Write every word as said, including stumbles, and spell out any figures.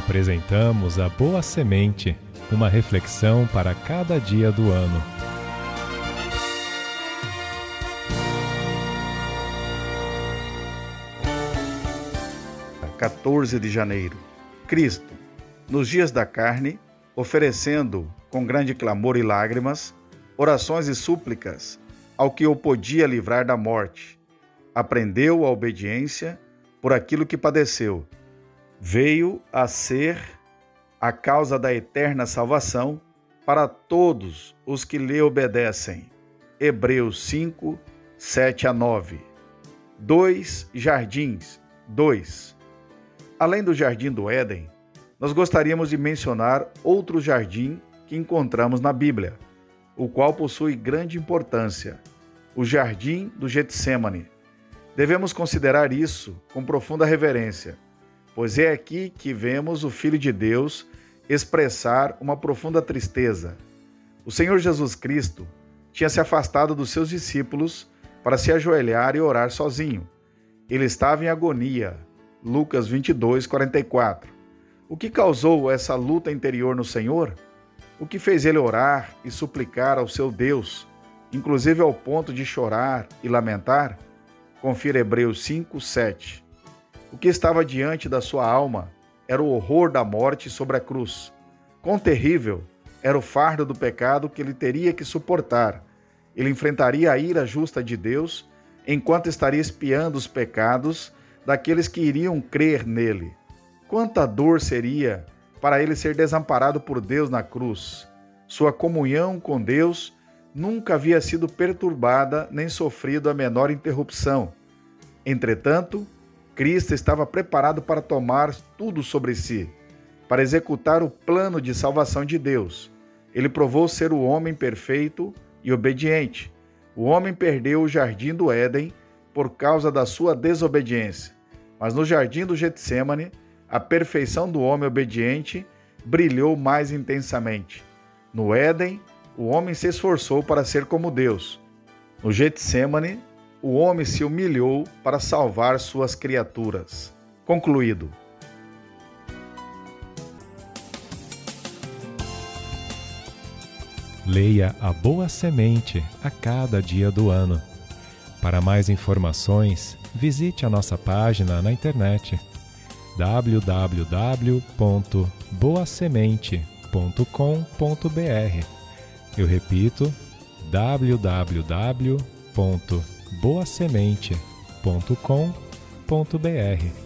Apresentamos a Boa Semente, uma reflexão para cada dia do ano. quatorze de janeiro. Cristo, nos dias da carne, oferecendo, com grande clamor e lágrimas, orações e súplicas ao que o podia livrar da morte, aprendeu a obediência por aquilo que padeceu. Veio a ser a causa da eterna salvação para todos os que lhe obedecem. Hebreus cinco, sete a nove. Dois jardins. dois. Além do jardim do Éden, nós gostaríamos de mencionar outro jardim que encontramos na Bíblia, o qual possui grande importância, o jardim do Getsêmani. Devemos considerar isso com profunda reverência, pois é aqui que vemos o Filho de Deus expressar uma profunda tristeza. O Senhor Jesus Cristo tinha se afastado dos seus discípulos para se ajoelhar e orar sozinho. Ele estava em agonia. Lucas vinte e dois, quarenta e quatro. O que causou essa luta interior no Senhor? O que fez ele orar e suplicar ao seu Deus, inclusive ao ponto de chorar e lamentar? Confira Hebreus cinco, sete. O que estava diante da sua alma era o horror da morte sobre a cruz. Quão terrível era o fardo do pecado que ele teria que suportar. Ele enfrentaria a ira justa de Deus enquanto estaria expiando os pecados daqueles que iriam crer nele. Quanta dor seria para ele ser desamparado por Deus na cruz. Sua comunhão com Deus nunca havia sido perturbada nem sofrido a menor interrupção. Entretanto, Cristo estava preparado para tomar tudo sobre si, para executar o plano de salvação de Deus. Ele provou ser o homem perfeito e obediente. O homem perdeu o jardim do Éden por causa da sua desobediência. Mas no jardim do Getsêmani, a perfeição do homem obediente brilhou mais intensamente. No Éden, o homem se esforçou para ser como Deus. No Getsêmani, o homem se humilhou para salvar suas criaturas. Concluído. Leia a Boa Semente a cada dia do ano. Para mais informações, visite a nossa página na internet w w w ponto boa semente ponto com ponto b r. Eu repito, w w w ponto boa semente ponto com ponto b r.